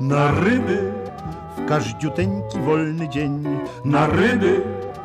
na ryby, w każdziuteńki wolny dzień, na ryby,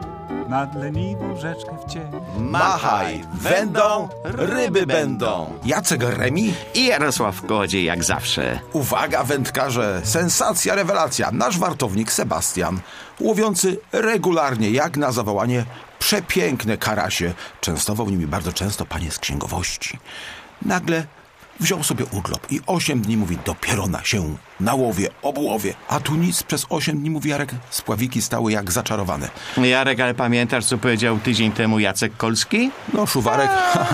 nad leniwą rzeczkę w cień. Machaj, wędą, ryby będą. Jacek Remi i Jarosław Kołodziej jak zawsze. Uwaga wędkarze, sensacja, rewelacja. Nasz wartownik Sebastian, łowiący regularnie jak na zawołanie przepiękne karasie, częstował nimi bardzo często panie z księgowości. Nagle wziął sobie urlop i 8 dni mówi, dopiero się na łowie, obłowie. A tu nic, przez 8 dni, mówi Jarek, spławiki stały jak zaczarowane. Jarek, ale pamiętasz, co powiedział tydzień temu Jacek Kolski? No, Szuwarek.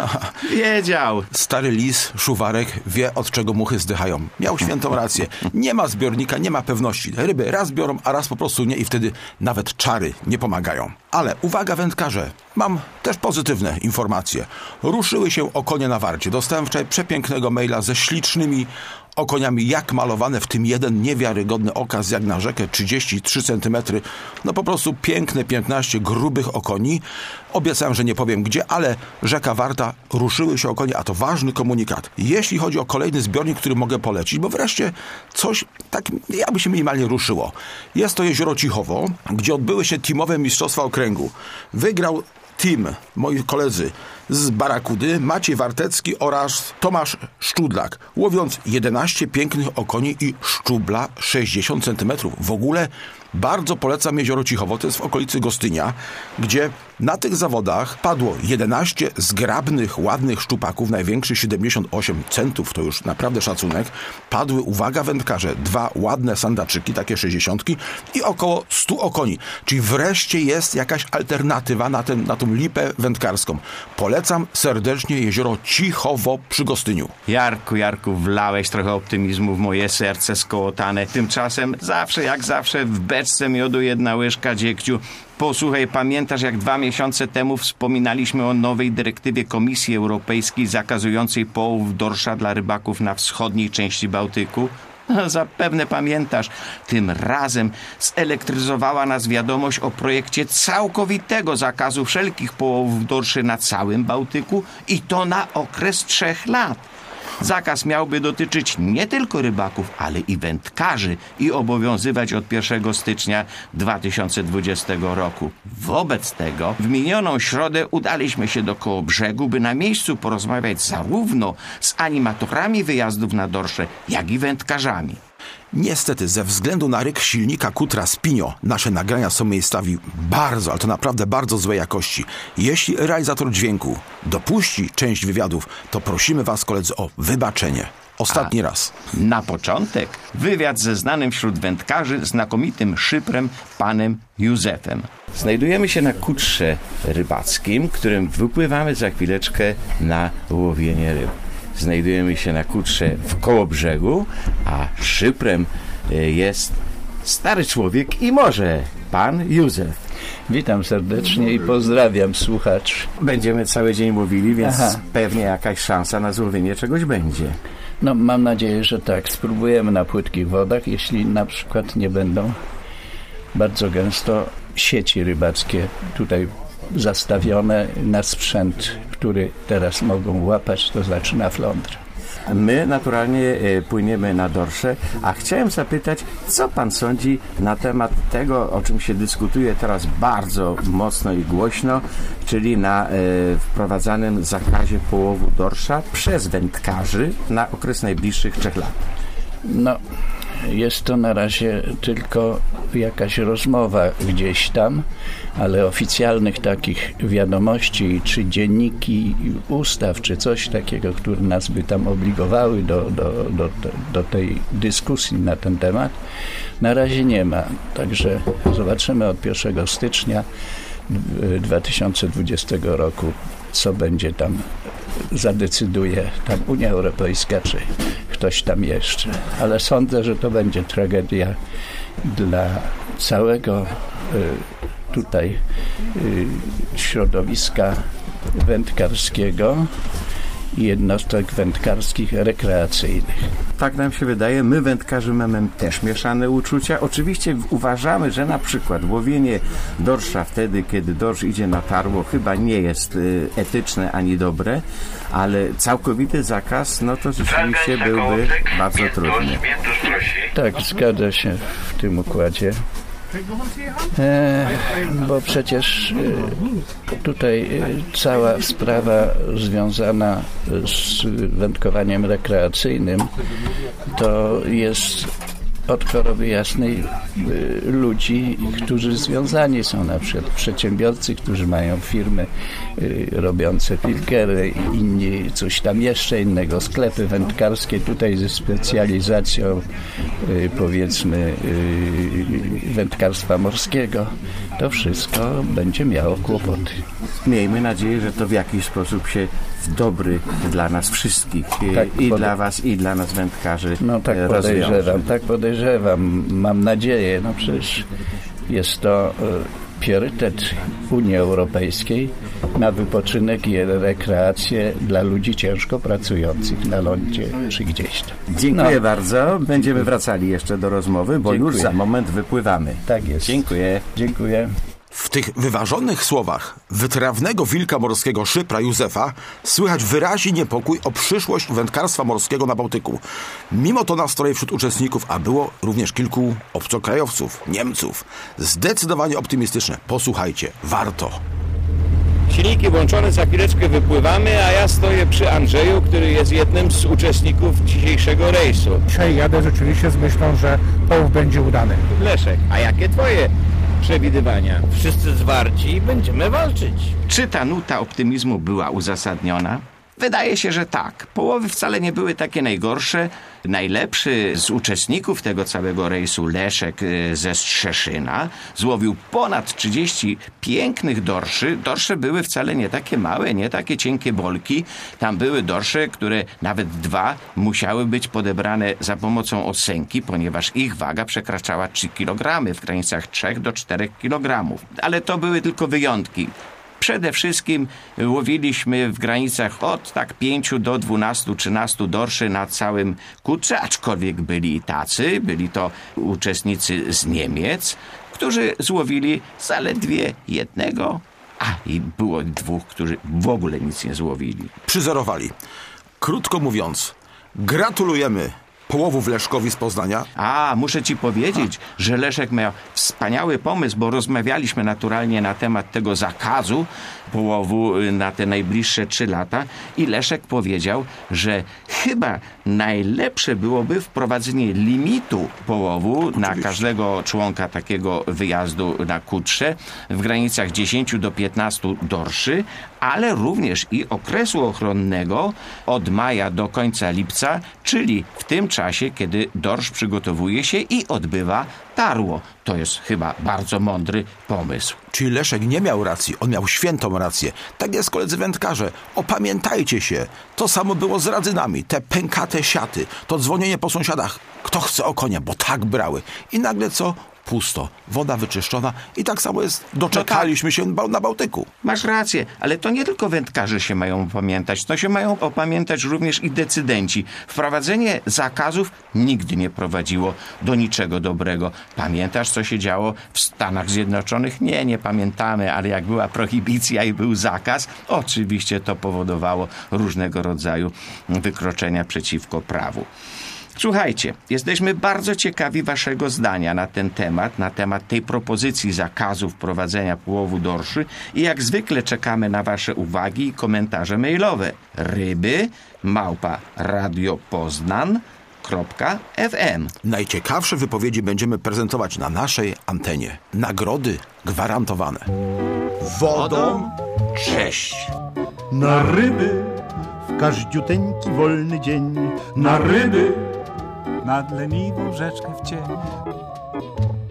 Wiedział. Stary lis, Szuwarek, wie, od czego muchy zdychają. Miał świętą rację. Nie ma zbiornika, nie ma pewności. Ryby raz biorą, a raz po prostu nie i wtedy nawet czary nie pomagają. Ale uwaga wędkarze, mam też pozytywne informacje. Ruszyły się okonie na warcie. Dostałem wczoraj przepięknego maila ze ślicznymi okoniami jak malowane, w tym jeden niewiarygodny okaz jak na rzekę, 33 cm. No po prostu piękne 15 grubych okoni. Obiecałem, że nie powiem gdzie, ale rzeka Warta, ruszyły się okonie, a to ważny komunikat. Jeśli chodzi o kolejny zbiornik, który mogę polecić, bo wreszcie coś tak jakby się minimalnie ruszyło. Jest to jezioro Cichowo, gdzie odbyły się teamowe mistrzostwa okręgu. Wygrał team, moi koledzy z Barakudy, Maciej Wartecki oraz Tomasz Szczudlak, łowiąc 11 pięknych okoni i szczubla 60 cm. W ogóle bardzo polecam jezioro Cichowo, to jest w okolicy Gostynia, gdzie na tych zawodach padło 11 zgrabnych, ładnych szczupaków, największy 78 centów, to już naprawdę szacunek. Padły, uwaga wędkarze, 2 ładne sandaczyki, takie 60 i około 100 okoni. Czyli wreszcie jest jakaś alternatywa na tą lipę wędkarską. Polecam serdecznie jezioro Cichowo przy Gostyniu. Jarku, wlałeś trochę optymizmu w moje serce skołotane. Tymczasem zawsze jak zawsze w beczce miodu 1 łyżka dziegciu. Posłuchaj, pamiętasz jak 2 miesiące temu wspominaliśmy o nowej dyrektywie Komisji Europejskiej zakazującej połowów dorsza dla rybaków na wschodniej części Bałtyku? Zapewne pamiętasz. Tym razem zelektryzowała nas wiadomość o projekcie całkowitego zakazu wszelkich połowów dorszy na całym Bałtyku i to na okres 3 lat. Zakaz miałby dotyczyć nie tylko rybaków, ale i wędkarzy i obowiązywać od 1 stycznia 2020 roku. Wobec tego w minioną środę udaliśmy się do Kołobrzegu, by na miejscu porozmawiać zarówno z animatorami wyjazdów na dorsze, jak i wędkarzami. Niestety, ze względu na ryk silnika Kutra Spinio, nasze nagrania są miejscami bardzo, ale to naprawdę bardzo złej jakości. Jeśli realizator dźwięku dopuści część wywiadów, to prosimy was, koledzy, o wybaczenie. Ostatni raz. Na początek wywiad ze znanym wśród wędkarzy znakomitym szyprem, panem Józefem. Znajdujemy się na kutrze rybackim, którym wypływamy za chwileczkę na łowienie ryb. Znajdujemy się na kutrze w Kołobrzegu, a szyprem jest stary człowiek i może pan Józef. Witam serdecznie i pozdrawiam słuchaczy. Będziemy cały dzień mówili, więc pewnie jakaś szansa na złowienie czegoś będzie. No, mam nadzieję, że tak. Spróbujemy na płytkich wodach, jeśli na przykład nie będą bardzo gęsto sieci rybackie tutaj zastawione na sprzęt, który teraz mogą łapać, to znaczy na flądrę. My naturalnie płyniemy na dorsze, a chciałem zapytać, co pan sądzi na temat tego, o czym się dyskutuje teraz bardzo mocno i głośno, czyli na wprowadzanym zakazie połowu dorsza przez wędkarzy na okres najbliższych 3 lat. No, jest to na razie tylko jakaś rozmowa gdzieś tam, ale oficjalnych takich wiadomości, czy dzienniki ustaw, czy coś takiego, które nas by tam obligowały do tej dyskusji na ten temat, na razie nie ma. Także zobaczymy od 1 stycznia 2020 roku, co będzie tam, zadecyduje tam Unia Europejska, czy ktoś tam jeszcze. Ale sądzę, że to będzie tragedia dla całego środowiska wędkarskiego i jednostek wędkarskich rekreacyjnych. Tak nam się wydaje, my wędkarze mamy też mieszane uczucia. Oczywiście uważamy, że na przykład łowienie dorsza wtedy, kiedy dorsz idzie na tarło, chyba nie jest etyczne ani dobre, ale całkowity zakaz, no to rzeczywiście byłby bardzo trudny. Tak, zgadza się w tym układzie. Bo przecież tutaj cała sprawa związana z wędkowaniem rekreacyjnym to jest od choroby jasnej ludzi, którzy związani są, na przykład przedsiębiorcy, którzy mają firmy robiące pilkery, inni coś tam jeszcze innego, sklepy wędkarskie tutaj ze specjalizacją powiedzmy wędkarstwa morskiego. To wszystko będzie miało kłopoty. Miejmy nadzieję, że to w jakiś sposób się w dobry dla nas wszystkich, dla was, i dla nas wędkarzy tak podejrzewam, mam nadzieję. No przecież jest to priorytet Unii Europejskiej na wypoczynek i rekreację dla ludzi ciężko pracujących na lądzie czy gdzieś tam. Dziękuję bardzo. Będziemy wracali jeszcze do rozmowy, bo Dziękuję. już za moment wypływamy. Tak jest. Dziękuję. W tych wyważonych słowach wytrawnego wilka morskiego Szypra Józefa słychać wyraźnie niepokój o przyszłość wędkarstwa morskiego na Bałtyku. Mimo to nastroje wśród uczestników, a było również kilku obcokrajowców, Niemców, zdecydowanie optymistyczne. Posłuchajcie, warto. Silniki włączone, za chwileczkę wypływamy, a ja stoję przy Andrzeju, który jest jednym z uczestników dzisiejszego rejsu. Dzisiaj jadę rzeczywiście z myślą, że połów będzie udany. Leszek, a jakie twoje przewidywania? Wszyscy zwarci i będziemy walczyć. Czy ta nuta optymizmu była uzasadniona? Wydaje się, że tak. Połowy wcale nie były takie najgorsze. Najlepszy z uczestników tego całego rejsu, Leszek ze Strzeszyna, złowił ponad 30 pięknych dorszy. Dorsze były wcale nie takie małe, nie takie cienkie bolki. Tam były dorsze, które nawet dwa musiały być podebrane za pomocą osęki, ponieważ ich waga przekraczała 3 kg, w granicach 3 do 4 kg. Ale to były tylko wyjątki. Przede wszystkim łowiliśmy w granicach od 5 do 12-13 dorszy na całym Kutrze, aczkolwiek byli i tacy, byli to uczestnicy z Niemiec, którzy złowili zaledwie jednego, i było 2, którzy w ogóle nic nie złowili. Przyzerowali. Krótko mówiąc, gratulujemy połowów Leszkowi z Poznania. Muszę ci powiedzieć, że Leszek miał wspaniały pomysł, bo rozmawialiśmy naturalnie na temat tego zakazu połowu na te najbliższe 3 lata i Leszek powiedział, że chyba najlepsze byłoby wprowadzenie limitu połowu na każdego członka takiego wyjazdu na Kutrze w granicach 10 do 15 dorszy, ale również i okresu ochronnego od maja do końca lipca, czyli w tym czasie, kiedy dorsz przygotowuje się i odbywa tarło. To jest chyba bardzo mądry pomysł. Czyli Leszek nie miał racji, on miał świętą rację. Tak jest, koledzy wędkarze, opamiętajcie się. To samo było z radzynami, te pękate siaty, to dzwonienie po sąsiadach. Kto chce o konia, bo tak brały. I nagle co? Pusto. Woda wyczyszczona i tak samo jest. Doczekaliśmy się na Bałtyku. Masz rację, ale to nie tylko wędkarze się mają opamiętać, to się mają opamiętać również i decydenci. Wprowadzenie zakazów nigdy nie prowadziło do niczego dobrego. Pamiętasz, co się działo w Stanach Zjednoczonych? Nie pamiętamy, ale jak była prohibicja i był zakaz, oczywiście to powodowało różnego rodzaju wykroczenia przeciwko prawu. Słuchajcie, jesteśmy bardzo ciekawi waszego zdania na ten temat, na temat tej propozycji zakazu wprowadzenia połowu dorszy i jak zwykle czekamy na wasze uwagi i komentarze mailowe. ryby@radiopoznan.fm. Najciekawsze wypowiedzi będziemy prezentować na naszej antenie. Nagrody gwarantowane. Wodą Cześć! na ryby, w każdziuteńki wolny dzień, na ryby. Nad leniwą rzeczkę w cień.